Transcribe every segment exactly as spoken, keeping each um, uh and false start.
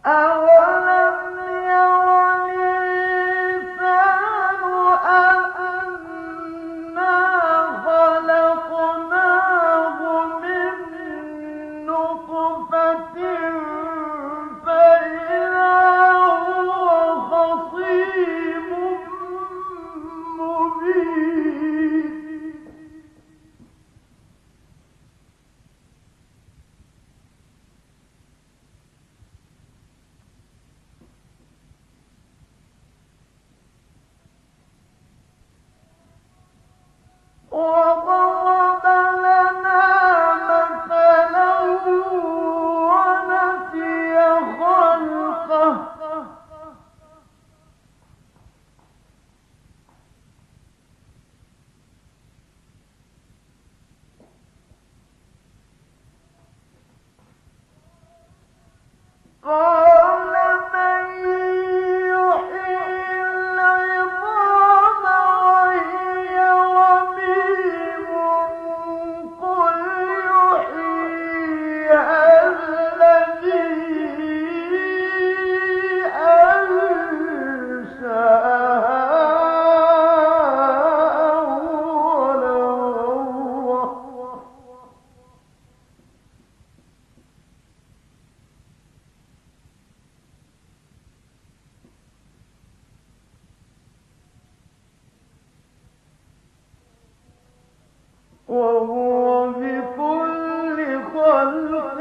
وهو بكل خلق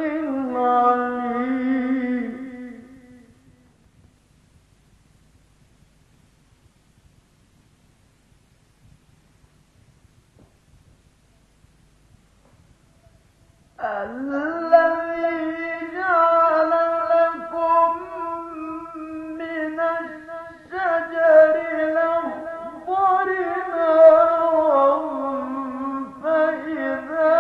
عليم. الذي جعل لكم من الشجر الأخضر نارا فإذا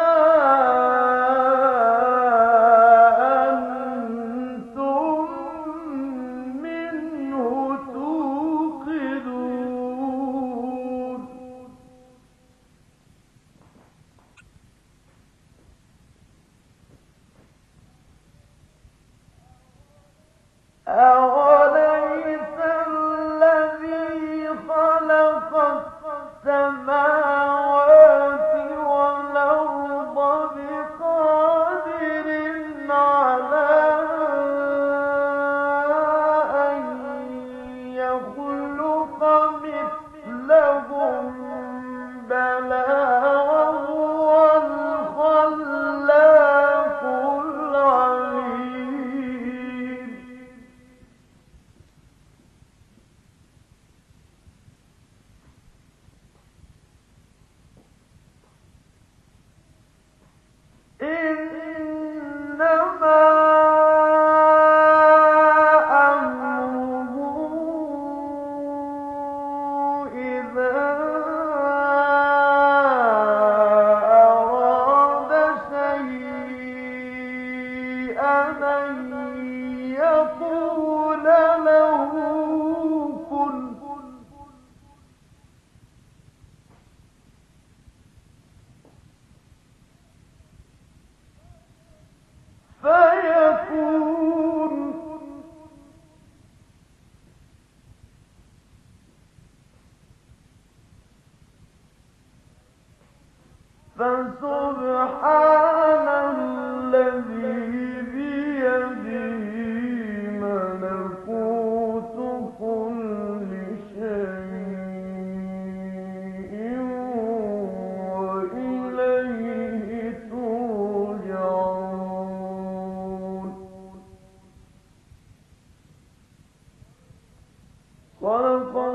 أنتم منه توقدون. أوليس الذي خلق السماوات والأرض بقادر على أن يخلق مثلهم؟ بلى وهو الخلاق العليم. إنما أمره إذا أراد شيئا أن يقول له كن فيكون. فسبحان الذي بيده ملكوت كل شيء وإليه ترجعون. صدق